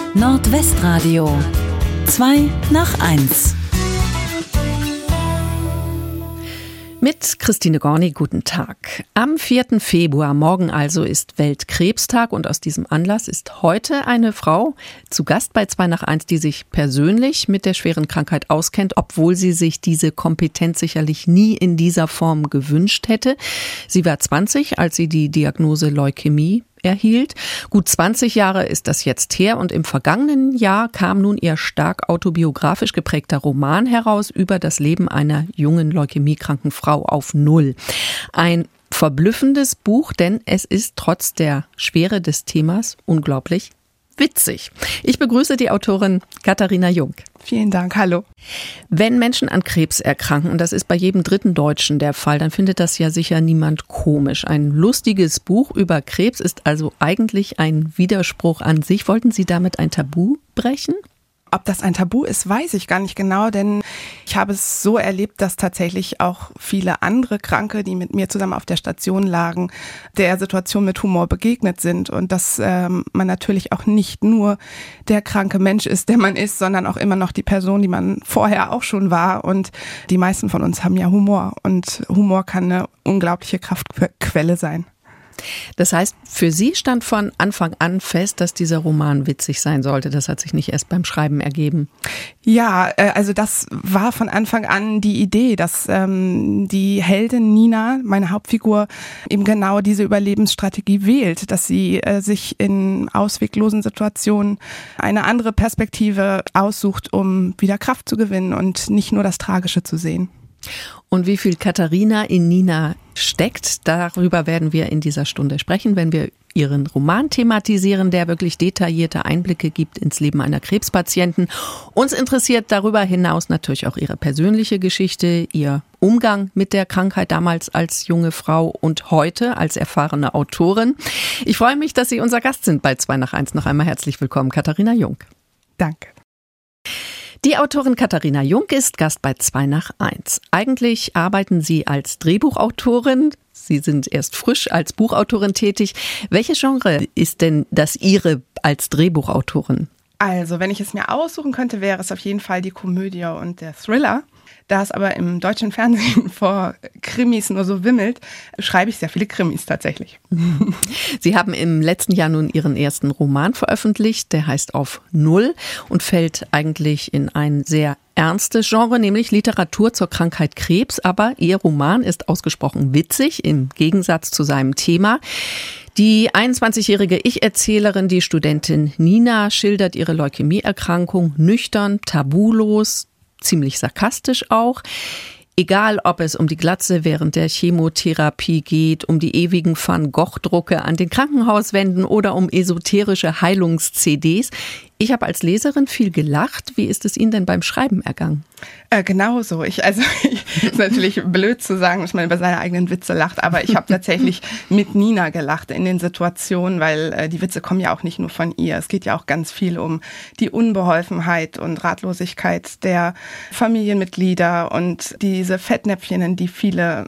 Nordwestradio 2 nach 1. Mit Christine Gorni, guten Tag. Am 4. Februar, morgen also, ist Weltkrebstag und aus diesem Anlass ist heute eine Frau zu Gast bei 2 nach 1, die sich persönlich mit der schweren Krankheit auskennt, obwohl sie sich diese Kompetenz sicherlich nie in dieser Form gewünscht hätte. Sie war 20, als sie die Diagnose Leukämie erhielt. Gut 20 Jahre ist das jetzt her und im vergangenen Jahr kam nun ihr stark autobiografisch geprägter Roman heraus über das Leben einer jungen leukämiekranken Frau auf Null. Ein verblüffendes Buch, denn es ist trotz der Schwere des Themas unglaublich witzig. Ich begrüße die Autorin Katharina Jung. Vielen Dank, hallo. Wenn Menschen an Krebs erkranken, und das ist bei jedem dritten Deutschen der Fall, dann findet das ja sicher niemand komisch. Ein lustiges Buch über Krebs ist also eigentlich ein Widerspruch an sich. Wollten Sie damit ein Tabu brechen? Ob das ein Tabu ist, weiß ich gar nicht genau, denn ich habe es so erlebt, dass tatsächlich auch viele andere Kranke, die mit mir zusammen auf der Station lagen, der Situation mit Humor begegnet sind und dass man natürlich auch nicht nur der kranke Mensch ist, der man ist, sondern auch immer noch die Person, die man vorher auch schon war, und die meisten von uns haben ja Humor und Humor kann eine unglaubliche Kraftquelle sein. Das heißt, für Sie stand von Anfang an fest, dass dieser Roman witzig sein sollte. Das hat sich nicht erst beim Schreiben ergeben. Ja, also das war von Anfang an die Idee, dass die Heldin Nina, meine Hauptfigur, eben genau diese Überlebensstrategie wählt, dass sie sich in ausweglosen Situationen eine andere Perspektive aussucht, um wieder Kraft zu gewinnen und nicht nur das Tragische zu sehen. Und wie viel Katharina in Nina steckt, darüber werden wir in dieser Stunde sprechen, wenn wir ihren Roman thematisieren, der wirklich detaillierte Einblicke gibt ins Leben einer Krebspatientin. Uns interessiert darüber hinaus natürlich auch ihre persönliche Geschichte, ihr Umgang mit der Krankheit damals als junge Frau und heute als erfahrene Autorin. Ich freue mich, dass Sie unser Gast sind bei 2 nach 1. Noch einmal herzlich willkommen, Katharina Jung. Danke. Die Autorin Katharina Jung ist Gast bei 2 nach 1. Eigentlich arbeiten Sie als Drehbuchautorin. Sie sind erst frisch als Buchautorin tätig. Welches Genre ist denn das Ihre als Drehbuchautorin? Also, wenn ich es mir aussuchen könnte, wäre es auf jeden Fall die Komödie und der Thriller. Da es aber im deutschen Fernsehen vor Krimis nur so wimmelt, schreibe ich sehr viele Krimis tatsächlich. Sie haben im letzten Jahr nun Ihren ersten Roman veröffentlicht, der heißt Auf Null und fällt eigentlich in ein sehr ernstes Genre, nämlich Literatur zur Krankheit Krebs. Aber Ihr Roman ist ausgesprochen witzig, im Gegensatz zu seinem Thema. Die 21-jährige Ich-Erzählerin, die Studentin Nina, schildert ihre Leukämieerkrankung nüchtern, tabulos, ziemlich sarkastisch auch. Egal, ob es um die Glatze während der Chemotherapie geht, um die ewigen Van Gogh-Drucke an den Krankenhauswänden oder um esoterische Heilungs-CDs. Ich habe als Leserin viel gelacht. Wie ist es Ihnen denn beim Schreiben ergangen? Genau so. Ist natürlich blöd zu sagen, dass man über seine eigenen Witze lacht, aber ich habe tatsächlich mit Nina gelacht in den Situationen, weil die Witze kommen ja auch nicht nur von ihr. Es geht ja auch ganz viel um die Unbeholfenheit und Ratlosigkeit der Familienmitglieder und diese Fettnäpfchen, in die viele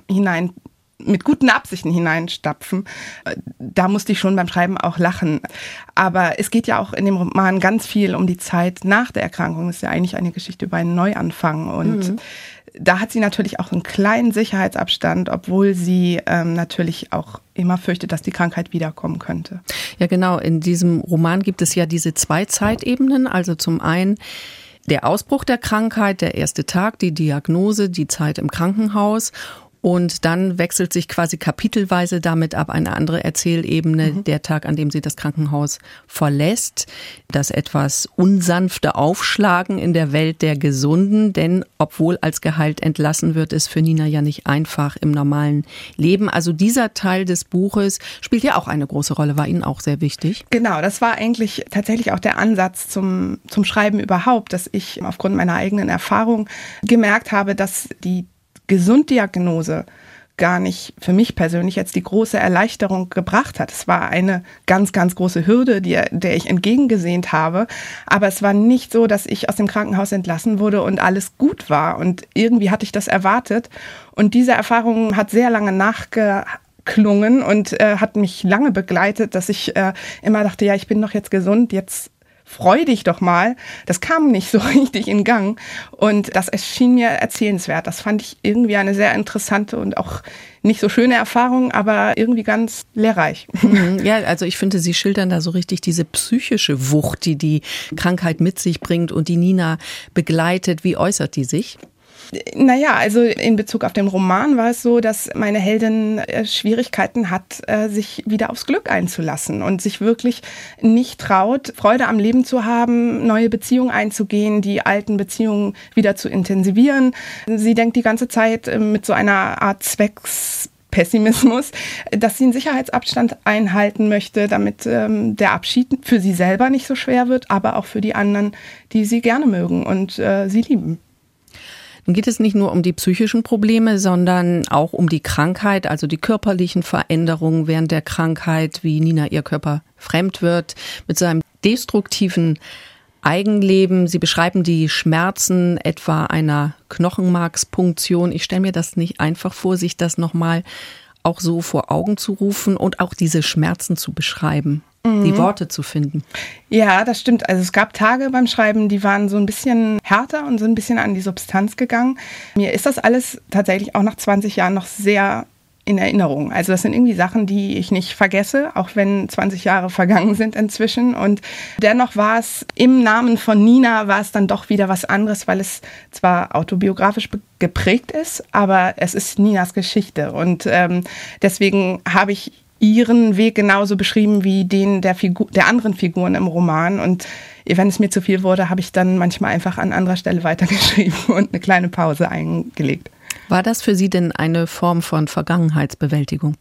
mit guten Absichten hineinstapfen. Da musste ich schon beim Schreiben auch lachen. Aber es geht ja auch in dem Roman ganz viel um die Zeit nach der Erkrankung. Es ist ja eigentlich eine Geschichte über einen Neuanfang. Und da hat sie natürlich auch einen kleinen Sicherheitsabstand, obwohl sie natürlich auch immer fürchtet, dass die Krankheit wiederkommen könnte. Ja, genau. In diesem Roman gibt es ja diese 2 Zeitebenen. Also zum einen der Ausbruch der Krankheit, der erste Tag, die Diagnose, die Zeit im Krankenhaus. Und dann wechselt sich quasi kapitelweise damit ab eine andere Erzählebene, der Tag, an dem sie das Krankenhaus verlässt. Das etwas unsanfte Aufschlagen in der Welt der Gesunden, denn obwohl als geheilt entlassen wird, ist für Nina ja nicht einfach im normalen Leben. Also dieser Teil des Buches spielt ja auch eine große Rolle, war Ihnen auch sehr wichtig. Genau, das war eigentlich tatsächlich auch der Ansatz zum Schreiben überhaupt, dass ich aufgrund meiner eigenen Erfahrung gemerkt habe, dass die Gesunddiagnose gar nicht für mich persönlich jetzt die große Erleichterung gebracht hat. Es war eine ganz, ganz große Hürde, der ich entgegengesehnt habe. Aber es war nicht so, dass ich aus dem Krankenhaus entlassen wurde und alles gut war. Und irgendwie hatte ich das erwartet. Und diese Erfahrung hat sehr lange nachgeklungen und hat mich lange begleitet, dass ich immer dachte, ja, ich bin doch jetzt gesund, jetzt freu dich doch mal. Das kam nicht so richtig in Gang und das erschien mir erzählenswert. Das fand ich irgendwie eine sehr interessante und auch nicht so schöne Erfahrung, aber irgendwie ganz lehrreich. Ja, also ich finde, Sie schildern da so richtig diese psychische Wucht, die die Krankheit mit sich bringt und die Nina begleitet. Wie äußert die sich? Naja, also in Bezug auf den Roman war es so, dass meine Heldin Schwierigkeiten hat, sich wieder aufs Glück einzulassen und sich wirklich nicht traut, Freude am Leben zu haben, neue Beziehungen einzugehen, die alten Beziehungen wieder zu intensivieren. Sie denkt die ganze Zeit mit so einer Art Pessimismus, dass sie einen Sicherheitsabstand einhalten möchte, damit der Abschied für sie selber nicht so schwer wird, aber auch für die anderen, die sie gerne mögen und sie lieben. Nun geht es nicht nur um die psychischen Probleme, sondern auch um die Krankheit, also die körperlichen Veränderungen während der Krankheit, wie Nina ihr Körper fremd wird, mit seinem destruktiven Eigenleben. Sie beschreiben die Schmerzen etwa einer Knochenmarkspunktion. Ich stelle mir das nicht einfach vor, sich das nochmal auch so vor Augen zu rufen und auch diese Schmerzen zu beschreiben. Die Worte zu finden. Ja, das stimmt. Also es gab Tage beim Schreiben, die waren so ein bisschen härter und so ein bisschen an die Substanz gegangen. Mir ist das alles tatsächlich auch nach 20 Jahren noch sehr in Erinnerung. Also das sind irgendwie Sachen, die ich nicht vergesse, auch wenn 20 Jahre vergangen sind inzwischen. Und dennoch war es im Namen von Nina war es dann doch wieder was anderes, weil es zwar autobiografisch geprägt ist, aber es ist Ninas Geschichte. Und deswegen habe ich ihren Weg genauso beschrieben wie den der anderen Figuren im Roman. Und wenn es mir zu viel wurde, habe ich dann manchmal einfach an anderer Stelle weitergeschrieben und eine kleine Pause eingelegt. War das für Sie denn eine Form von Vergangenheitsbewältigung?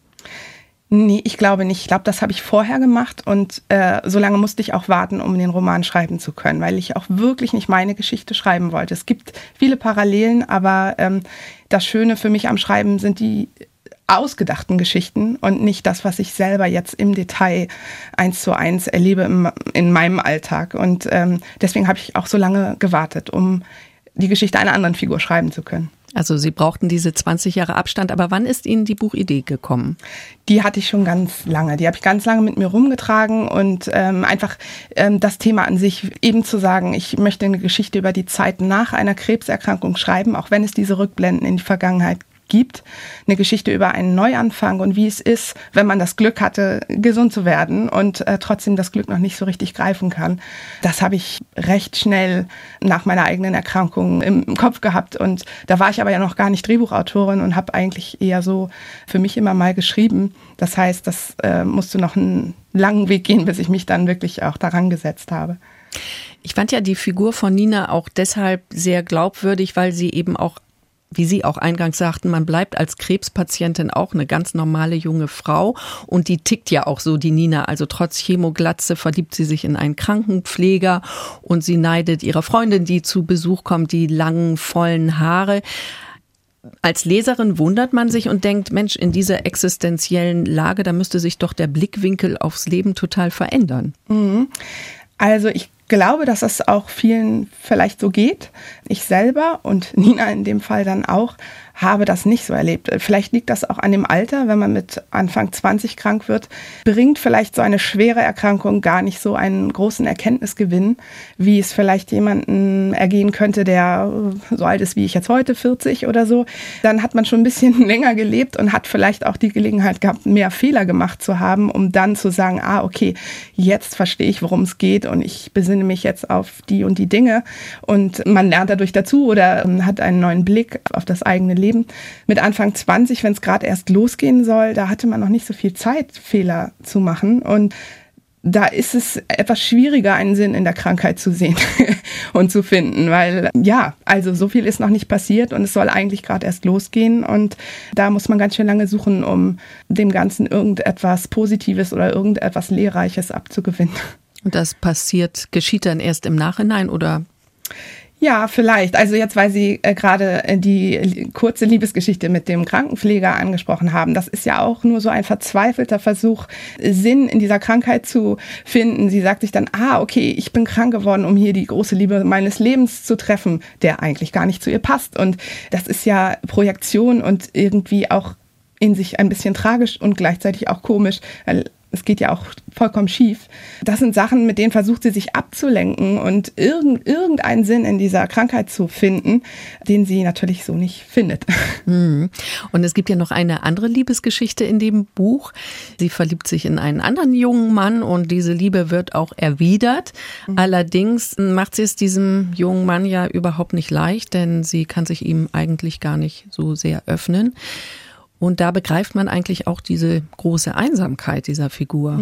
Nee, ich glaube nicht. Ich glaube, das habe ich vorher gemacht und so lange musste ich auch warten, um den Roman schreiben zu können, weil ich auch wirklich nicht meine Geschichte schreiben wollte. Es gibt viele Parallelen, aber das Schöne für mich am Schreiben sind die ausgedachten Geschichten und nicht das, was ich selber jetzt im Detail 1:1 erlebe in meinem Alltag. Und deswegen habe ich auch so lange gewartet, um die Geschichte einer anderen Figur schreiben zu können. Also Sie brauchten diese 20 Jahre Abstand, aber wann ist Ihnen die Buchidee gekommen? Die hatte ich schon ganz lange. Die habe ich ganz lange mit mir rumgetragen und einfach das Thema an sich eben zu sagen, ich möchte eine Geschichte über die Zeit nach einer Krebserkrankung schreiben, auch wenn es diese Rückblenden in die Vergangenheit gibt, eine Geschichte über einen Neuanfang und wie es ist, wenn man das Glück hatte, gesund zu werden und trotzdem das Glück noch nicht so richtig greifen kann. Das habe ich recht schnell nach meiner eigenen Erkrankung im Kopf gehabt und da war ich aber ja noch gar nicht Drehbuchautorin und habe eigentlich eher so für mich immer mal geschrieben. Das heißt, das musste noch einen langen Weg gehen, bis ich mich dann wirklich auch daran gesetzt habe. Ich fand ja die Figur von Nina auch deshalb sehr glaubwürdig, weil sie eben auch, wie Sie auch eingangs sagten, man bleibt als Krebspatientin auch eine ganz normale junge Frau und die tickt ja auch so, die Nina. Also trotz Chemoglatze verliebt sie sich in einen Krankenpfleger und sie neidet ihrer Freundin, die zu Besuch kommt, die langen, vollen Haare. Als Leserin wundert man sich und denkt, Mensch, in dieser existenziellen Lage, da müsste sich doch der Blickwinkel aufs Leben total verändern. Also ich glaube, dass das auch vielen vielleicht so geht. Ich selber und Nina in dem Fall dann auch, habe das nicht so erlebt. Vielleicht liegt das auch an dem Alter, wenn man mit Anfang 20 krank wird, bringt vielleicht so eine schwere Erkrankung gar nicht so einen großen Erkenntnisgewinn, wie es vielleicht jemanden ergehen könnte, der so alt ist wie ich jetzt heute, 40 oder so. Dann hat man schon ein bisschen länger gelebt und hat vielleicht auch die Gelegenheit gehabt, mehr Fehler gemacht zu haben, um dann zu sagen, okay, jetzt verstehe ich, worum es geht und ich besinne mich jetzt auf die und die Dinge und man lernt dadurch dazu oder hat einen neuen Blick auf das eigene Leben. Mit Anfang 20, wenn es gerade erst losgehen soll, da hatte man noch nicht so viel Zeit, Fehler zu machen. Und da ist es etwas schwieriger, einen Sinn in der Krankheit zu sehen und zu finden, weil also so viel ist noch nicht passiert und es soll eigentlich gerade erst losgehen. Und da muss man ganz schön lange suchen, um dem Ganzen irgendetwas Positives oder irgendetwas Lehrreiches abzugewinnen. Und das geschieht dann erst im Nachhinein oder? Ja, vielleicht. Also jetzt, weil Sie gerade die kurze Liebesgeschichte mit dem Krankenpfleger angesprochen haben. Das ist ja auch nur so ein verzweifelter Versuch, Sinn in dieser Krankheit zu finden. Sie sagt sich dann, okay, ich bin krank geworden, um hier die große Liebe meines Lebens zu treffen, der eigentlich gar nicht zu ihr passt. Und das ist ja Projektion und irgendwie auch in sich ein bisschen tragisch und gleichzeitig auch komisch, weil es geht ja auch vollkommen schief. Das sind Sachen, mit denen versucht sie sich abzulenken und irgendeinen Sinn in dieser Krankheit zu finden, den sie natürlich so nicht findet. Und es gibt ja noch eine andere Liebesgeschichte in dem Buch. Sie verliebt sich in einen anderen jungen Mann und diese Liebe wird auch erwidert. Allerdings macht sie es diesem jungen Mann ja überhaupt nicht leicht, denn sie kann sich ihm eigentlich gar nicht so sehr öffnen. Und da begreift man eigentlich auch diese große Einsamkeit dieser Figur.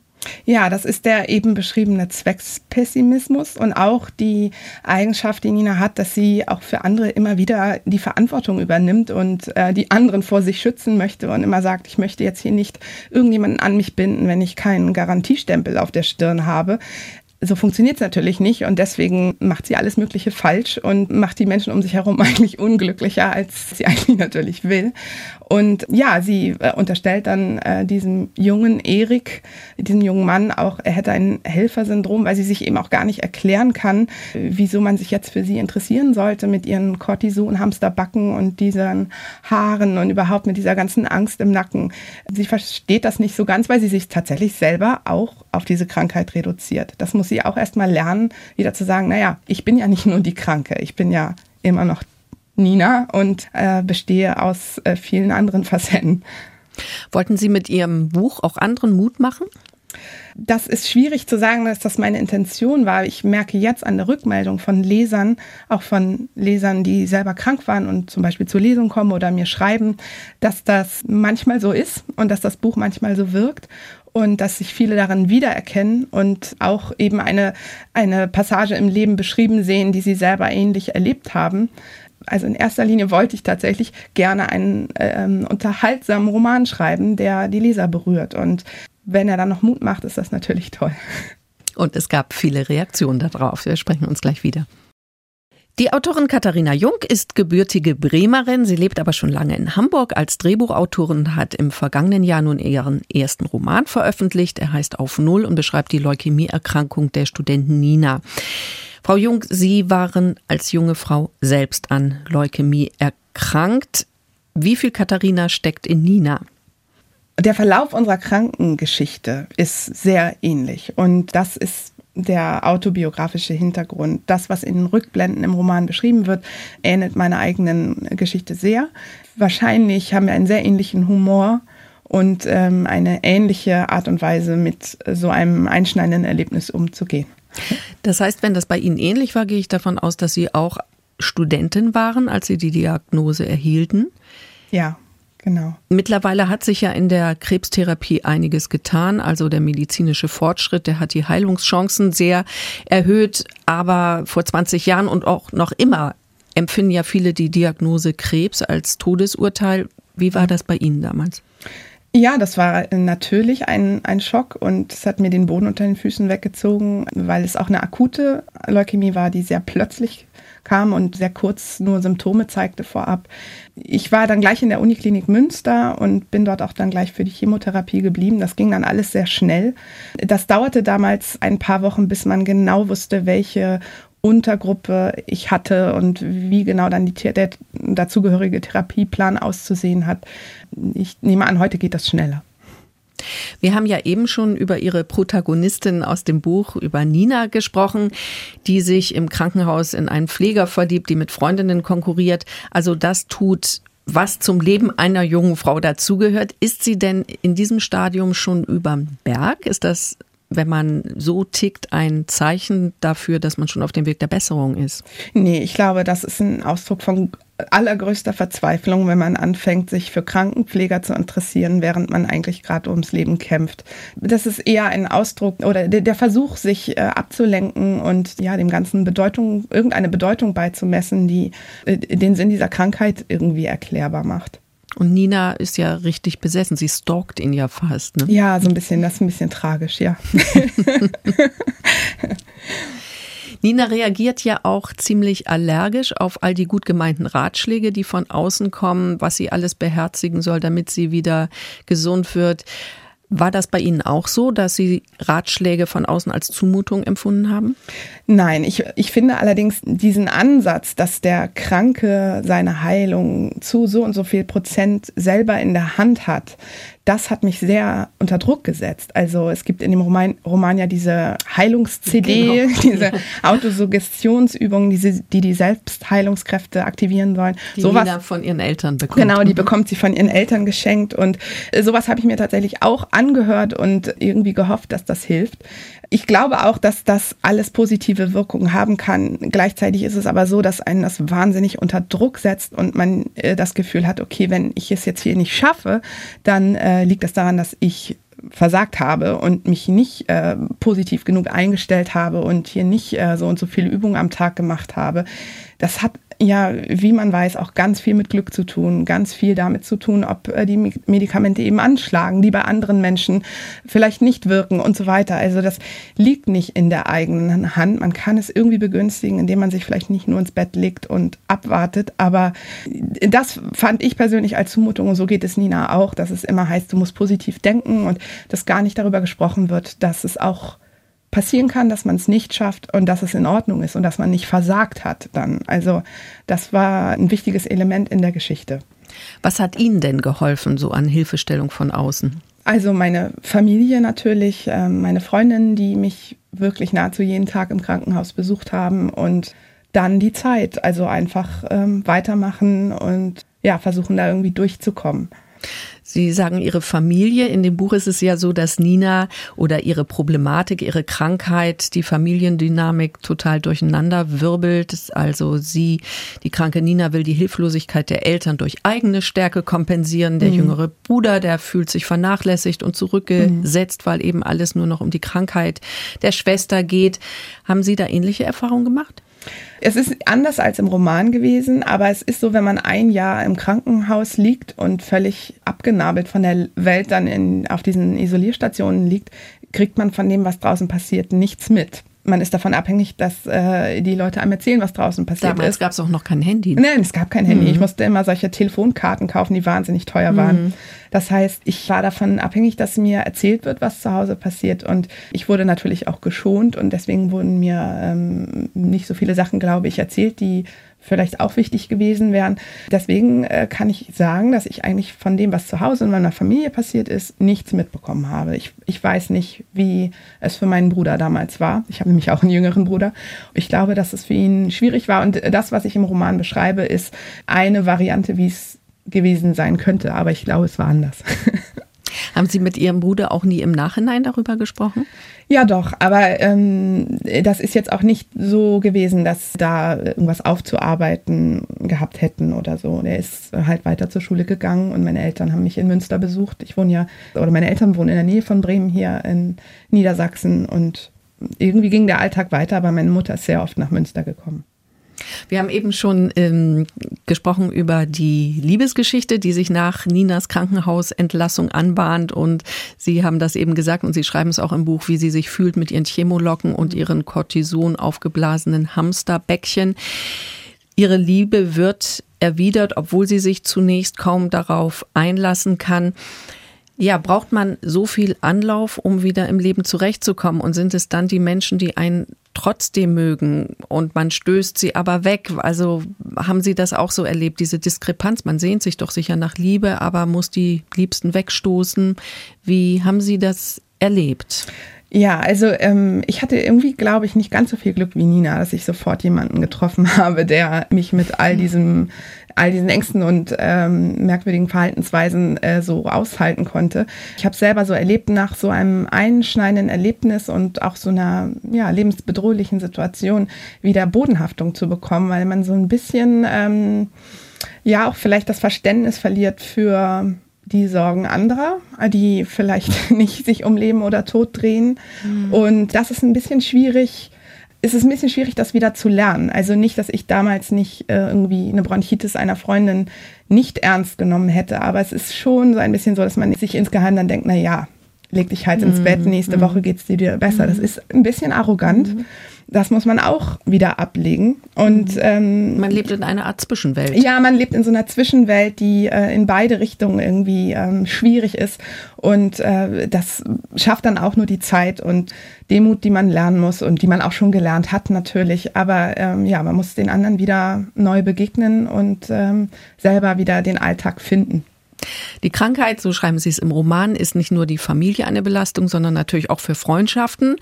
Ja, das ist der eben beschriebene Zweckspessimismus und auch die Eigenschaft, die Nina hat, dass sie auch für andere immer wieder die Verantwortung übernimmt und die anderen vor sich schützen möchte und immer sagt, ich möchte jetzt hier nicht irgendjemanden an mich binden, wenn ich keinen Garantiestempel auf der Stirn habe. So funktioniert es natürlich nicht und deswegen macht sie alles Mögliche falsch und macht die Menschen um sich herum eigentlich unglücklicher, als sie eigentlich natürlich will. Und ja, sie unterstellt dann diesem jungen Erik, diesem jungen Mann auch, er hätte ein Helfersyndrom, weil sie sich eben auch gar nicht erklären kann, wieso man sich jetzt für sie interessieren sollte mit ihren Cortison-Hamsterbacken und diesen Haaren und überhaupt mit dieser ganzen Angst im Nacken. Sie versteht das nicht so ganz, weil sie sich tatsächlich selber auch auf diese Krankheit reduziert. Das muss sie auch erst mal lernen, wieder zu sagen, naja, ich bin ja nicht nur die Kranke, ich bin ja immer noch Nina und bestehe aus vielen anderen Facetten. Wollten Sie mit Ihrem Buch auch anderen Mut machen? Das ist schwierig zu sagen, dass das meine Intention war. Ich merke jetzt an der Rückmeldung von Lesern, auch von Lesern, die selber krank waren und zum Beispiel zur Lesung kommen oder mir schreiben, dass das manchmal so ist und dass das Buch manchmal so wirkt. Und dass sich viele darin wiedererkennen und auch eben eine Passage im Leben beschrieben sehen, die sie selber ähnlich erlebt haben. Also in erster Linie wollte ich tatsächlich gerne einen unterhaltsamen Roman schreiben, der die Leser berührt. Und wenn er dann noch Mut macht, ist das natürlich toll. Und es gab viele Reaktionen darauf. Wir sprechen uns gleich wieder. Die Autorin Katharina Jung ist gebürtige Bremerin. Sie lebt aber schon lange in Hamburg als Drehbuchautorin und hat im vergangenen Jahr nun ihren ersten Roman veröffentlicht. Er heißt Auf Null und beschreibt die Leukämieerkrankung der Studentin Nina. Frau Jung, Sie waren als junge Frau selbst an Leukämie erkrankt. Wie viel Katharina steckt in Nina? Der Verlauf unserer Krankengeschichte ist sehr ähnlich und das ist der autobiografische Hintergrund. Das, was in den Rückblenden im Roman beschrieben wird, ähnelt meiner eigenen Geschichte sehr. Wahrscheinlich haben wir einen sehr ähnlichen Humor und eine ähnliche Art und Weise, mit so einem einschneidenden Erlebnis umzugehen. Das heißt, wenn das bei Ihnen ähnlich war, gehe ich davon aus, dass Sie auch Studentin waren, als Sie die Diagnose erhielten? Ja. Genau. Mittlerweile hat sich ja in der Krebstherapie einiges getan. Also der medizinische Fortschritt, der hat die Heilungschancen sehr erhöht. Aber vor 20 Jahren und auch noch immer empfinden ja viele die Diagnose Krebs als Todesurteil. Wie war das bei Ihnen damals? Ja, das war natürlich ein Schock und es hat mir den Boden unter den Füßen weggezogen, weil es auch eine akute Leukämie war, die sehr plötzlich kam und sehr kurz nur Symptome zeigte vorab. Ich war dann gleich in der Uniklinik Münster und bin dort auch dann gleich für die Chemotherapie geblieben. Das ging dann alles sehr schnell. Das dauerte damals ein paar Wochen, bis man genau wusste, welche Untergruppe ich hatte und wie genau dann der dazugehörige Therapieplan auszusehen hat. Ich nehme an, heute geht das schneller. Wir haben ja eben schon über Ihre Protagonistin aus dem Buch, über Nina gesprochen, die sich im Krankenhaus in einen Pfleger verliebt, die mit Freundinnen konkurriert. Also das tut, was zum Leben einer jungen Frau dazugehört. Ist sie denn in diesem Stadium schon überm Berg? Ist das, wenn man so tickt, ein Zeichen dafür, dass man schon auf dem Weg der Besserung ist? Nee, ich glaube, das ist ein Ausdruck von allergrößter Verzweiflung, wenn man anfängt, sich für Krankenpfleger zu interessieren, während man eigentlich gerade ums Leben kämpft. Das ist eher ein Ausdruck oder der Versuch, sich abzulenken und ja, dem Ganzen irgendeine Bedeutung beizumessen, die den Sinn dieser Krankheit irgendwie erklärbar macht. Und Nina ist ja richtig besessen. Sie stalkt ihn ja fast, ne? Ja, so ein bisschen. Das ist ein bisschen tragisch, ja. Nina reagiert ja auch ziemlich allergisch auf all die gut gemeinten Ratschläge, die von außen kommen, was sie alles beherzigen soll, damit sie wieder gesund wird. War das bei Ihnen auch so, dass Sie Ratschläge von außen als Zumutung empfunden haben? Nein, ich finde allerdings diesen Ansatz, dass der Kranke seine Heilung zu so und so viel Prozent selber in der Hand hat, das hat mich sehr unter Druck gesetzt. Also es gibt in dem Roman ja diese Heilungs-CD, genau. Diese Autosuggestionsübungen, die Selbstheilungskräfte aktivieren sollen. Die Nina von ihren Eltern bekommt. Genau, die bekommt sie von ihren Eltern geschenkt und sowas habe ich mir tatsächlich auch angehört und irgendwie gehofft, dass das hilft. Ich glaube auch, dass das alles positive Wirkungen haben kann. Gleichzeitig ist es aber so, dass einen das wahnsinnig unter Druck setzt und man das Gefühl hat, okay, wenn ich es jetzt hier nicht schaffe, dann liegt das daran, dass ich versagt habe und mich nicht positiv genug eingestellt habe und hier nicht so und so viele Übungen am Tag gemacht habe. Das hat ja, wie man weiß, auch ganz viel mit Glück zu tun, ganz viel damit zu tun, ob die Medikamente eben anschlagen, die bei anderen Menschen vielleicht nicht wirken und so weiter. Also das liegt nicht in der eigenen Hand. Man kann es irgendwie begünstigen, indem man sich vielleicht nicht nur ins Bett legt und abwartet. Aber das fand ich persönlich als Zumutung und so geht es Nina auch, dass es immer heißt, du musst positiv denken und dass gar nicht darüber gesprochen wird, dass es auch passieren kann, dass man es nicht schafft und dass es in Ordnung ist und dass man nicht versagt hat dann. Also das war ein wichtiges Element in der Geschichte. Was hat Ihnen denn geholfen, so an Hilfestellung von außen? Also meine Familie natürlich, meine Freundinnen, die mich wirklich nahezu jeden Tag im Krankenhaus besucht haben und dann die Zeit, also einfach weitermachen und ja, versuchen da irgendwie durchzukommen. Sie sagen, Ihre Familie, in dem Buch ist es ja so, dass Nina oder ihre Problematik, ihre Krankheit, die Familiendynamik total durcheinander wirbelt. Also die kranke Nina will die Hilflosigkeit der Eltern durch eigene Stärke kompensieren. Der jüngere Bruder, der fühlt sich vernachlässigt und zurückgesetzt, weil eben alles nur noch um die Krankheit der Schwester geht. Haben Sie da ähnliche Erfahrungen gemacht? Es ist anders als im Roman gewesen, aber es ist so, wenn man ein Jahr im Krankenhaus liegt und völlig abgenabelt von der Welt dann auf diesen Isolierstationen liegt, kriegt man von dem, was draußen passiert, nichts mit. Man ist davon abhängig, dass die Leute einem erzählen, was draußen passiert ist. Damals gab es auch noch kein Handy. Nein, es gab kein Handy. Ich musste immer solche Telefonkarten kaufen, die wahnsinnig teuer waren. Das heißt, ich war davon abhängig, dass mir erzählt wird, was zu Hause passiert. Und ich wurde natürlich auch geschont und deswegen wurden mir nicht so viele Sachen, glaube ich, erzählt, die vielleicht auch wichtig gewesen wären. Deswegen kann ich sagen, dass ich eigentlich von dem, was zu Hause in meiner Familie passiert ist, nichts mitbekommen habe. Ich weiß nicht, wie es für meinen Bruder damals war. Ich habe nämlich auch einen jüngeren Bruder. Ich glaube, dass es für ihn schwierig war. Und das, was ich im Roman beschreibe, ist eine Variante, wie es gewesen sein könnte. Aber ich glaube, es war anders. Haben Sie mit Ihrem Bruder auch nie im Nachhinein darüber gesprochen? Ja, doch, aber das ist jetzt auch nicht so gewesen, dass da irgendwas aufzuarbeiten gehabt hätten oder so. Der ist halt weiter zur Schule gegangen und meine Eltern haben mich in Münster besucht. Meine Eltern wohnen in der Nähe von Bremen hier in Niedersachsen und irgendwie ging der Alltag weiter, aber meine Mutter ist sehr oft nach Münster gekommen. Wir haben eben schon gesprochen über die Liebesgeschichte, die sich nach Ninas Krankenhausentlassung anbahnt und Sie haben das eben gesagt und Sie schreiben es auch im Buch, wie sie sich fühlt mit ihren Chemolocken und ihren Cortison aufgeblasenen Hamsterbäckchen. Ihre Liebe wird erwidert, obwohl sie sich zunächst kaum darauf einlassen kann. Ja, braucht man so viel Anlauf, um wieder im Leben zurechtzukommen? Und sind es dann die Menschen, die einen trotzdem mögen und man stößt sie aber weg? Also haben Sie das auch so erlebt, diese Diskrepanz? Man sehnt sich doch sicher nach Liebe, aber muss die Liebsten wegstoßen. Wie haben Sie das erlebt? Ja, also ich hatte irgendwie, glaube ich, nicht ganz so viel Glück wie Nina, dass ich sofort jemanden getroffen habe, der mich mit all diesen Ängsten und merkwürdigen Verhaltensweisen so aushalten konnte. Ich habe selber so erlebt, nach so einem einschneidenden Erlebnis und auch so einer lebensbedrohlichen Situation wieder Bodenhaftung zu bekommen, weil man so ein bisschen auch vielleicht das Verständnis verliert für die Sorgen anderer, die vielleicht nicht sich um Leben oder Tod drehen. Und das ist ein bisschen schwierig. Es ist ein bisschen schwierig, das wieder zu lernen. Also nicht, dass ich damals nicht irgendwie eine Bronchitis einer Freundin nicht ernst genommen hätte, aber es ist schon so ein bisschen so, dass man sich insgeheim dann denkt, na ja, leg dich halt ins Bett, nächste Woche geht's dir wieder besser. Das ist ein bisschen arrogant. Das muss man auch wieder ablegen. Und man lebt in einer Art Zwischenwelt. Ja, man lebt in so einer Zwischenwelt, die in beide Richtungen irgendwie schwierig ist. Und das schafft dann auch nur die Zeit und Demut, die man lernen muss und die man auch schon gelernt hat natürlich. Aber man muss den anderen wieder neu begegnen und selber wieder den Alltag finden. Die Krankheit, so schreiben Sie es im Roman, ist nicht nur die Familie eine Belastung, sondern natürlich auch für Freundschaften.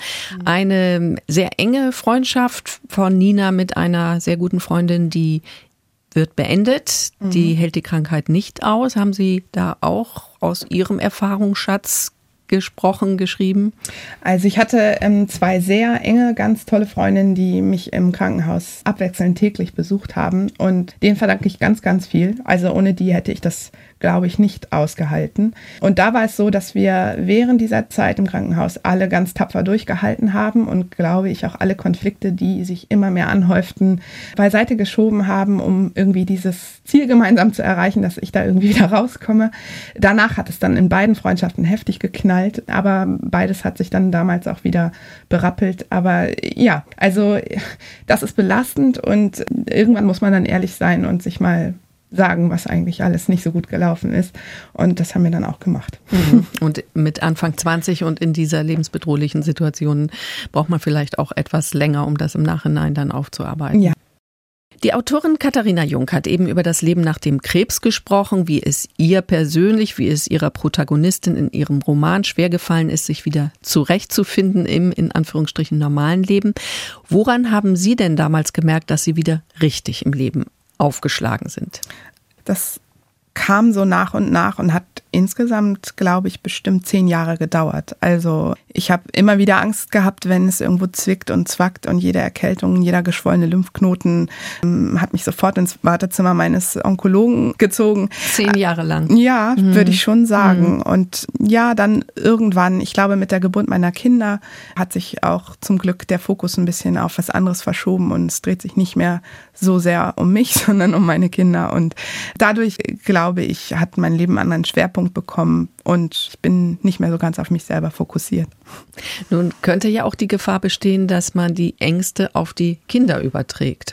Eine sehr enge Freundschaft von Nina mit einer sehr guten Freundin, die wird beendet. Die hält die Krankheit nicht aus. Haben Sie da auch aus Ihrem Erfahrungsschatz gesprochen, geschrieben? Also ich hatte 2 sehr enge, ganz tolle Freundinnen, die mich im Krankenhaus abwechselnd täglich besucht haben. Und denen verdanke ich ganz, ganz viel. Also ohne die hätte ich das, glaube ich, nicht ausgehalten. Und da war es so, dass wir während dieser Zeit im Krankenhaus alle ganz tapfer durchgehalten haben und, glaube ich, auch alle Konflikte, die sich immer mehr anhäuften, beiseite geschoben haben, um irgendwie dieses Ziel gemeinsam zu erreichen, dass ich da irgendwie wieder rauskomme. Danach hat es dann in beiden Freundschaften heftig geknallt, aber beides hat sich dann damals auch wieder berappelt. Aber ja, also das ist belastend und irgendwann muss man dann ehrlich sein und sich mal sagen, was eigentlich alles nicht so gut gelaufen ist. Und das haben wir dann auch gemacht. Und mit Anfang 20 und in dieser lebensbedrohlichen Situation braucht man vielleicht auch etwas länger, um das im Nachhinein dann aufzuarbeiten. Ja. Die Autorin Katharina Jung hat eben über das Leben nach dem Krebs gesprochen, wie es ihr persönlich, wie es ihrer Protagonistin in ihrem Roman schwergefallen ist, sich wieder zurechtzufinden im, in Anführungsstrichen, normalen Leben. Woran haben Sie denn damals gemerkt, dass Sie wieder richtig im Leben aufgeschlagen sind? Das kam so nach und hat insgesamt, glaube ich, bestimmt 10 Jahre gedauert. Also ich habe immer wieder Angst gehabt, wenn es irgendwo zwickt und zwackt und jede Erkältung, jeder geschwollene Lymphknoten hat mich sofort ins Wartezimmer meines Onkologen gezogen. 10 Jahre lang? Ja, würde ich schon sagen. Und ja, dann irgendwann, ich glaube, mit der Geburt meiner Kinder hat sich auch zum Glück der Fokus ein bisschen auf was anderes verschoben und es dreht sich nicht mehr so sehr um mich, sondern um meine Kinder. Und dadurch, glaube ich, hat mein Leben einen anderen Schwerpunkt bekommen und ich bin nicht mehr so ganz auf mich selber fokussiert. Nun könnte ja auch die Gefahr bestehen, dass man die Ängste auf die Kinder überträgt.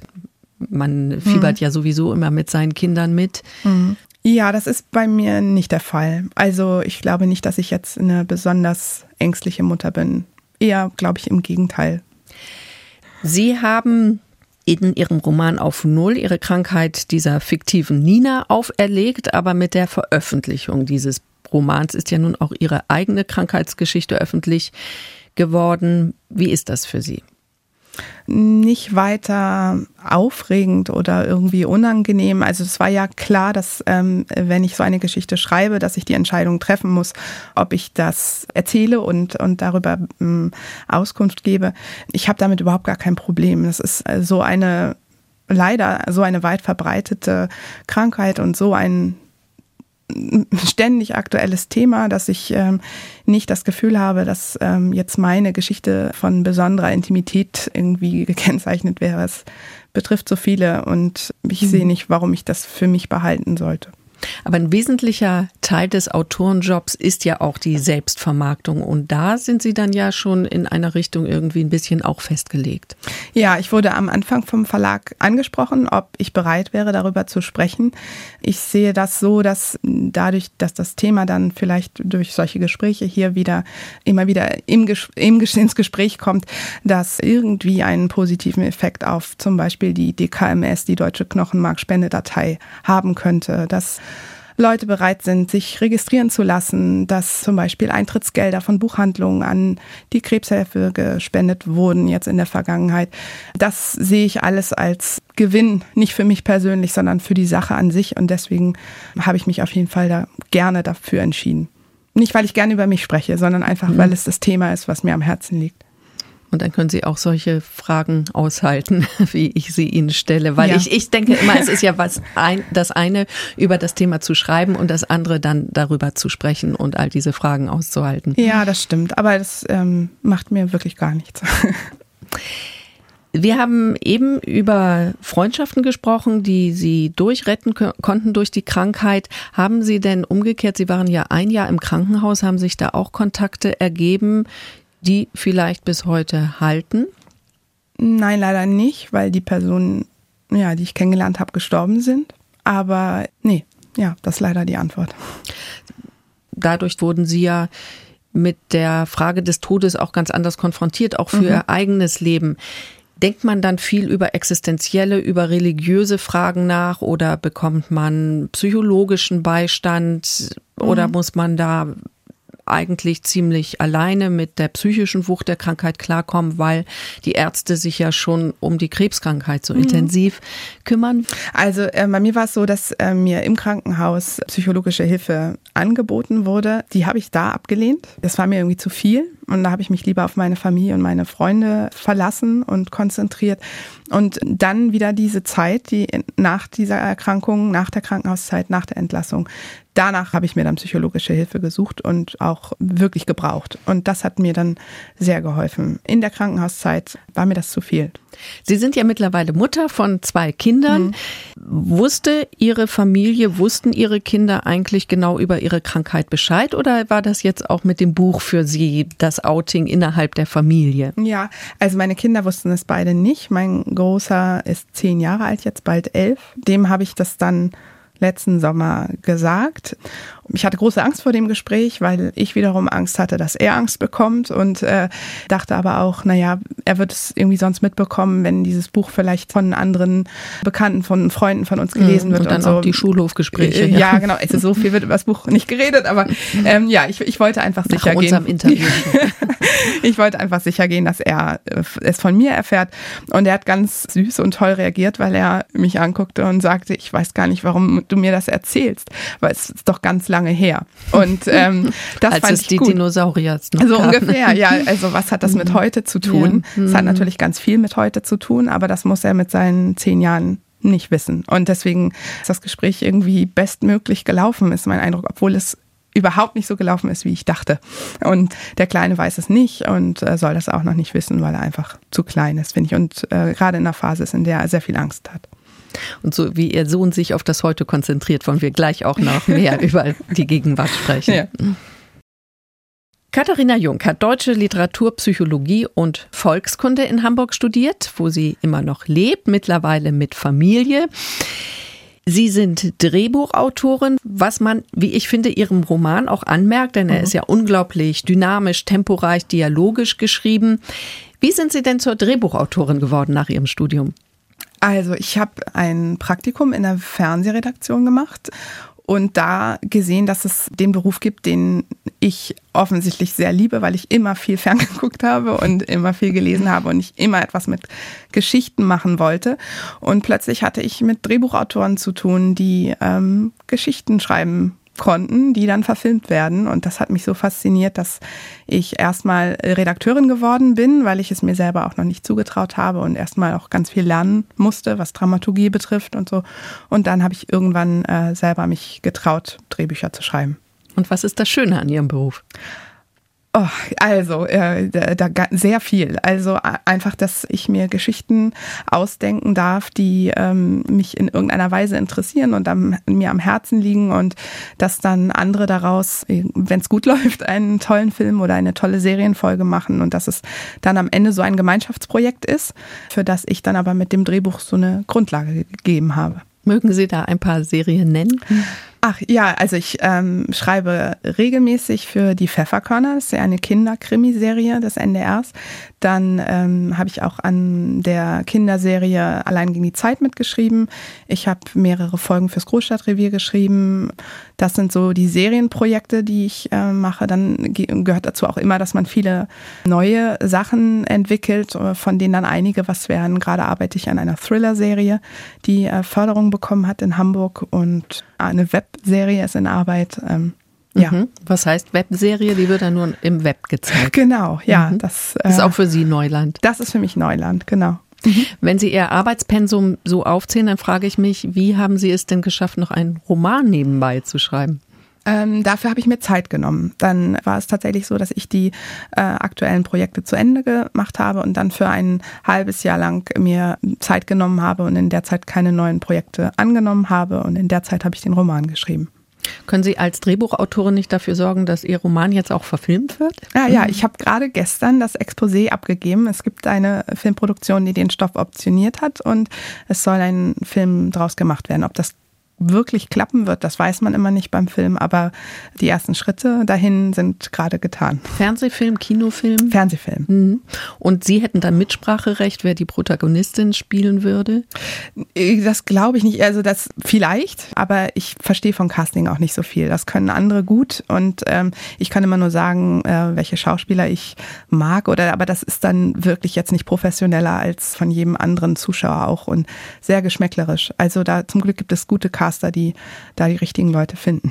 Man fiebert ja sowieso immer mit seinen Kindern mit. Ja, das ist bei mir nicht der Fall. Also ich glaube nicht, dass ich jetzt eine besonders ängstliche Mutter bin. Eher, glaube ich, im Gegenteil. Sie haben in Ihrem Roman Auf Null ihre Krankheit dieser fiktiven Nina auferlegt, aber mit der Veröffentlichung dieses Romans ist ja nun auch Ihre eigene Krankheitsgeschichte öffentlich geworden. Wie ist das für Sie? Nicht weiter aufregend oder irgendwie unangenehm. Also es war ja klar, dass wenn ich so eine Geschichte schreibe, dass ich die Entscheidung treffen muss, ob ich das erzähle und darüber Auskunft gebe. Ich habe damit überhaupt gar kein Problem. Das ist leider so eine weit verbreitete Krankheit und so ein ständig aktuelles Thema, dass ich nicht das Gefühl habe, dass jetzt meine Geschichte von besonderer Intimität irgendwie gekennzeichnet wäre. Es betrifft so viele und ich sehe nicht, warum ich das für mich behalten sollte. Aber ein wesentlicher Teil des Autorenjobs ist ja auch die Selbstvermarktung. Und da sind Sie dann ja schon in einer Richtung irgendwie ein bisschen auch festgelegt. Ja, ich wurde am Anfang vom Verlag angesprochen, ob ich bereit wäre, darüber zu sprechen. Ich sehe das so, dass dadurch, dass das Thema dann vielleicht durch solche Gespräche hier immer wieder ins Gespräch kommt, dass irgendwie einen positiven Effekt auf zum Beispiel die DKMS, die Deutsche Knochenmarkspendedatei, haben könnte, dass Leute bereit sind, sich registrieren zu lassen, dass zum Beispiel Eintrittsgelder von Buchhandlungen an die Krebshilfe gespendet wurden jetzt in der Vergangenheit. Das sehe ich alles als Gewinn, nicht für mich persönlich, sondern für die Sache an sich und deswegen habe ich mich auf jeden Fall gerne dafür entschieden. Nicht, weil ich gerne über mich spreche, sondern einfach, weil es das Thema ist, was mir am Herzen liegt. Und dann können Sie auch solche Fragen aushalten, wie ich sie Ihnen stelle. Weil ich denke immer, es ist ja das eine, über das Thema zu schreiben und das andere dann darüber zu sprechen und all diese Fragen auszuhalten. Ja, das stimmt. Aber das macht mir wirklich gar nichts. Wir haben eben über Freundschaften gesprochen, die Sie durchretten konnten durch die Krankheit. Haben Sie denn umgekehrt, Sie waren ja 1 Jahr im Krankenhaus, haben sich da auch Kontakte ergeben, die vielleicht bis heute halten? Nein, leider nicht, weil die Personen, die ich kennengelernt habe, gestorben sind. Aber nee, das ist leider die Antwort. Dadurch wurden Sie ja mit der Frage des Todes auch ganz anders konfrontiert, auch für Ihr eigenes Leben. Denkt man dann viel über existenzielle, über religiöse Fragen nach oder bekommt man psychologischen Beistand oder muss man da eigentlich ziemlich alleine mit der psychischen Wucht der Krankheit klarkommen, weil die Ärzte sich ja schon um die Krebskrankheit so intensiv kümmern? Also bei mir war es so, dass mir im Krankenhaus psychologische Hilfe angeboten wurde. Die habe ich da abgelehnt. Das war mir irgendwie zu viel. Und da habe ich mich lieber auf meine Familie und meine Freunde verlassen und konzentriert. Und dann wieder diese Zeit, die nach dieser Erkrankung, nach der Krankenhauszeit, nach der Entlassung, danach habe ich mir dann psychologische Hilfe gesucht und auch wirklich gebraucht. Und das hat mir dann sehr geholfen. In der Krankenhauszeit war mir das zu viel. Sie sind ja mittlerweile Mutter von 2 Kindern. Wussten Ihre Kinder eigentlich genau über ihre Krankheit Bescheid oder war das jetzt auch mit dem Buch für Sie das Outing innerhalb der Familie? Ja, also meine Kinder wussten es beide nicht. Mein Großer ist 10 Jahre alt, jetzt bald 11. Dem habe ich das dann letzten Sommer gesagt. Ich hatte große Angst vor dem Gespräch, weil ich wiederum Angst hatte, dass er Angst bekommt und dachte aber auch, naja, er wird es irgendwie sonst mitbekommen, wenn dieses Buch vielleicht von anderen Bekannten, von Freunden von uns gelesen wird. Und dann so. auch die Schulhofgespräche. Ja, genau. Also so viel wird über das Buch nicht geredet, aber ich wollte einfach sicher gehen. Nach unserem Interview. Ich wollte einfach sicher gehen, dass er es von mir erfährt. Und er hat ganz süß und toll reagiert, weil er mich anguckte und sagte, ich weiß gar nicht, warum du mir das erzählst, weil es ist doch ganz lange her. Und das als fand es ich die gut. Dinosaurier noch So gab. ungefähr, ja. Also was hat das mit heute zu tun? Es hat natürlich ganz viel mit heute zu tun, aber das muss er mit seinen 10 Jahren nicht wissen. Und deswegen ist das Gespräch irgendwie bestmöglich gelaufen, ist mein Eindruck, obwohl es überhaupt nicht so gelaufen ist, wie ich dachte. Und der Kleine weiß es nicht und soll das auch noch nicht wissen, weil er einfach zu klein ist, finde ich. Und gerade in einer Phase ist, in der er sehr viel Angst hat. Und so wie Ihr Sohn sich auf das Heute konzentriert, wollen wir gleich auch noch mehr über die Gegenwart sprechen. Ja. Katharina Jung hat Deutsche Literatur, Psychologie und Volkskunde in Hamburg studiert, wo sie immer noch lebt, mittlerweile mit Familie. Sie sind Drehbuchautorin, was man, wie ich finde, Ihrem Roman auch anmerkt, denn er ist ja unglaublich dynamisch, temporeich, dialogisch geschrieben. Wie sind Sie denn zur Drehbuchautorin geworden nach Ihrem Studium? Also ich habe ein Praktikum in der Fernsehredaktion gemacht und da gesehen, dass es den Beruf gibt, den ich offensichtlich sehr liebe, weil ich immer viel ferngeguckt habe und immer viel gelesen habe und ich immer etwas mit Geschichten machen wollte. Und plötzlich hatte ich mit Drehbuchautoren zu tun, die Geschichten schreiben konnten, die dann verfilmt werden. Und das hat mich so fasziniert, dass ich erstmal Redakteurin geworden bin, weil ich es mir selber auch noch nicht zugetraut habe und erstmal auch ganz viel lernen musste, was Dramaturgie betrifft und so. Und dann habe ich irgendwann selber mich getraut, Drehbücher zu schreiben. Und was ist das Schöne an Ihrem Beruf? Oh, also sehr viel. Also einfach, dass ich mir Geschichten ausdenken darf, die mich in irgendeiner Weise interessieren und mir am Herzen liegen und dass dann andere daraus, wenn es gut läuft, einen tollen Film oder eine tolle Serienfolge machen und dass es dann am Ende so ein Gemeinschaftsprojekt ist, für das ich dann aber mit dem Drehbuch so eine Grundlage gegeben habe. Mögen Sie da ein paar Serien nennen? Ach ja, also ich schreibe regelmäßig für die Pfefferkörner, das ist ja eine Kinderkrimiserie des NDRs. Dann habe ich auch an der Kinderserie Allein gegen die Zeit mitgeschrieben. Ich habe mehrere Folgen fürs Großstadtrevier geschrieben. Das sind so die Serienprojekte, die ich mache. Dann gehört dazu auch immer, dass man viele neue Sachen entwickelt, von denen dann einige was werden. Gerade arbeite ich an einer Thriller-Serie, die Förderung bekommen hat in Hamburg und eine Webserie ist in Arbeit. Ja. Was heißt Webserie? Die wird dann nur im Web gezeigt. Genau, ja. Das ist auch für Sie Neuland. Das ist für mich Neuland, genau. Wenn Sie Ihr Arbeitspensum so aufzählen, dann frage ich mich, wie haben Sie es denn geschafft, noch einen Roman nebenbei zu schreiben? Dafür habe ich mir Zeit genommen. Dann war es tatsächlich so, dass ich die aktuellen Projekte zu Ende gemacht habe und dann für ein halbes Jahr lang mir Zeit genommen habe und in der Zeit keine neuen Projekte angenommen habe und in der Zeit habe ich den Roman geschrieben. Können Sie als Drehbuchautorin nicht dafür sorgen, dass Ihr Roman jetzt auch verfilmt wird? Ja, ich habe gerade gestern das Exposé abgegeben. Es gibt eine Filmproduktion, die den Stoff optioniert hat und es soll ein Film draus gemacht werden. Ob das wirklich klappen wird, das weiß man immer nicht beim Film, aber die ersten Schritte dahin sind gerade getan. Fernsehfilm, Kinofilm? Fernsehfilm. Mhm. Und Sie hätten dann Mitspracherecht, wer die Protagonistin spielen würde? Das glaube ich nicht, also das vielleicht, aber ich verstehe vom Casting auch nicht so viel. Das können andere gut und ich kann immer nur sagen, welche Schauspieler ich mag, aber das ist dann wirklich jetzt nicht professioneller als von jedem anderen Zuschauer auch und sehr geschmäcklerisch. Also da zum Glück gibt es gute Caster, die da die richtigen Leute finden.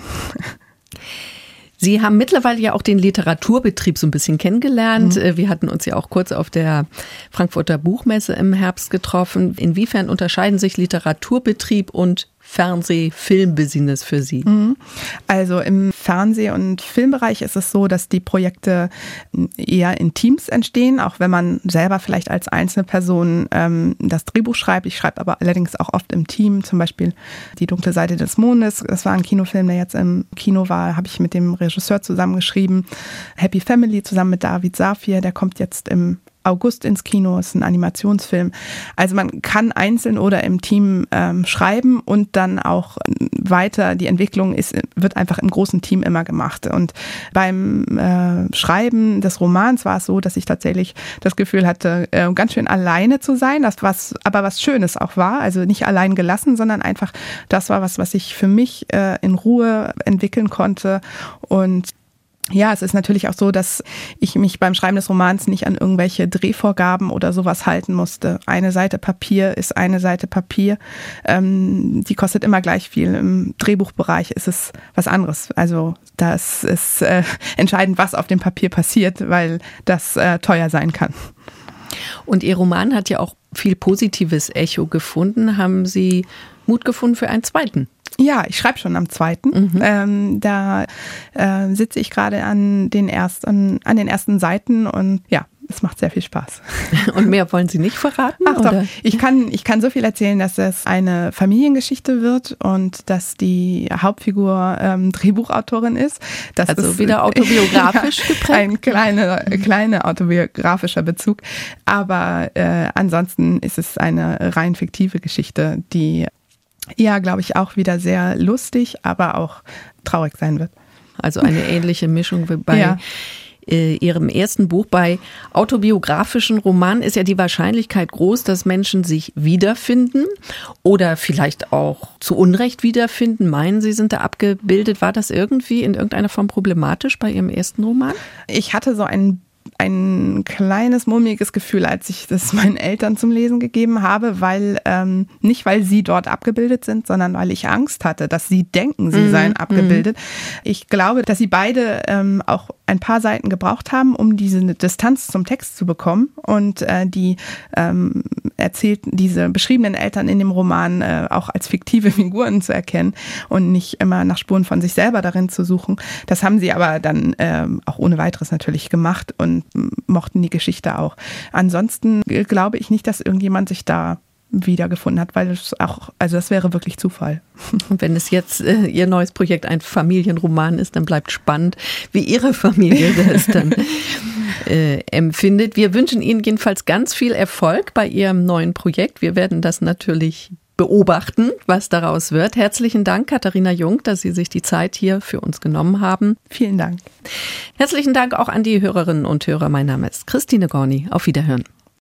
Sie haben mittlerweile ja auch den Literaturbetrieb so ein bisschen kennengelernt. Wir hatten uns ja auch kurz auf der Frankfurter Buchmesse im Herbst getroffen. Inwiefern unterscheiden sich Literaturbetrieb und Fernseh-Film-Business für Sie? Also im Fernseh- und Filmbereich ist es so, dass die Projekte eher in Teams entstehen, auch wenn man selber vielleicht als einzelne Person das Drehbuch schreibt. Ich schreibe aber allerdings auch oft im Team, zum Beispiel Die dunkle Seite des Mondes. Das war ein Kinofilm, der jetzt im Kino war, habe ich mit dem Regisseur zusammengeschrieben. Happy Family zusammen mit David Safir, der kommt jetzt im August ins Kino, ist ein Animationsfilm. Also man kann einzeln oder im Team schreiben und dann auch weiter, die Entwicklung wird einfach im großen Team immer gemacht. Und beim Schreiben des Romans war es so, dass ich tatsächlich das Gefühl hatte, ganz schön alleine zu sein, aber was Schönes auch war, also nicht allein gelassen, sondern einfach das war was ich für mich in Ruhe entwickeln konnte. Und ja, es ist natürlich auch so, dass ich mich beim Schreiben des Romans nicht an irgendwelche Drehvorgaben oder sowas halten musste. Eine Seite Papier ist eine Seite Papier. Die kostet immer gleich viel. Im Drehbuchbereich ist es was anderes. Also das ist entscheidend, was auf dem Papier passiert, weil das teuer sein kann. Und Ihr Roman hat ja auch viel positives Echo gefunden. Haben Sie Mut gefunden für einen zweiten? Ja, ich schreibe schon am 2. Da sitze ich gerade an den ersten Seiten und ja, es macht sehr viel Spaß. Und mehr wollen Sie nicht verraten? Ach oder? Doch, ich kann so viel erzählen, dass es eine Familiengeschichte wird und dass die Hauptfigur Drehbuchautorin ist. Das also ist wieder autobiografisch geprägt? Ein kleiner autobiografischer Bezug. Aber ansonsten ist es eine rein fiktive Geschichte, die ja, glaube ich, auch wieder sehr lustig, aber auch traurig sein wird. Also eine ähnliche Mischung wie bei Ihrem ersten Buch. Bei autobiografischen Romanen ist ja die Wahrscheinlichkeit groß, dass Menschen sich wiederfinden oder vielleicht auch zu Unrecht wiederfinden. Meinen Sie, sind da abgebildet? War das irgendwie in irgendeiner Form problematisch bei Ihrem ersten Roman? Ich hatte so ein kleines, mulmiges Gefühl, als ich das meinen Eltern zum Lesen gegeben habe, weil nicht, weil sie dort abgebildet sind, sondern weil ich Angst hatte, dass sie denken, sie seien abgebildet. Ich glaube, dass sie beide auch ein paar Seiten gebraucht haben, um diese Distanz zum Text zu bekommen und die diese beschriebenen Eltern in dem Roman auch als fiktive Figuren zu erkennen und nicht immer nach Spuren von sich selber darin zu suchen. Das haben sie aber dann auch ohne weiteres natürlich gemacht und mochten die Geschichte auch. Ansonsten glaube ich nicht, dass irgendjemand sich da wiedergefunden hat, weil das wäre wirklich Zufall. Und wenn es jetzt Ihr neues Projekt ein Familienroman ist, dann bleibt spannend, wie Ihre Familie das dann empfindet. Wir wünschen Ihnen jedenfalls ganz viel Erfolg bei Ihrem neuen Projekt. Wir werden das natürlich beobachten, was daraus wird. Herzlichen Dank, Katharina Jung, dass Sie sich die Zeit hier für uns genommen haben. Vielen Dank. Herzlichen Dank auch an die Hörerinnen und Hörer. Mein Name ist Christine Gorni. Auf Wiederhören.